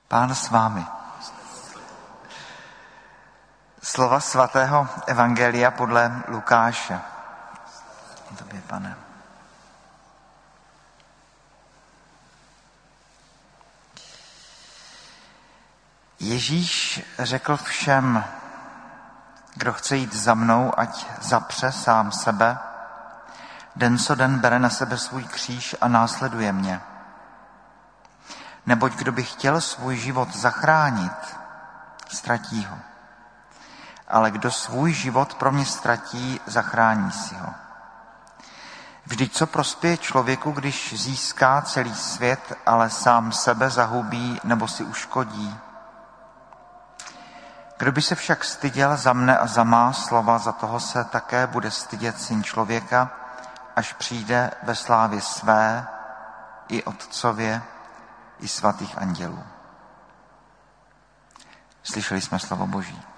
Pán s vámi. Slova svatého evangelia podle Lukáše. Tobě, Pane. Ježíš řekl všem, kdo chce jít za mnou, ať zapře sám sebe, den co den bere na sebe svůj kříž a následuje mě. Neboť kdo by chtěl svůj život zachránit, ztratí ho. Ale kdo svůj život pro mě ztratí, zachrání si ho. Vždyť co prospěje člověku, když získá celý svět, ale sám sebe zahubí nebo si uškodí? Kdo by se však styděl za mne a za má slova, za toho se také bude stydět Syn člověka, až přijde ve slávě své, i Otcově, i svatých andělů. Slyšeli jsme slovo Boží.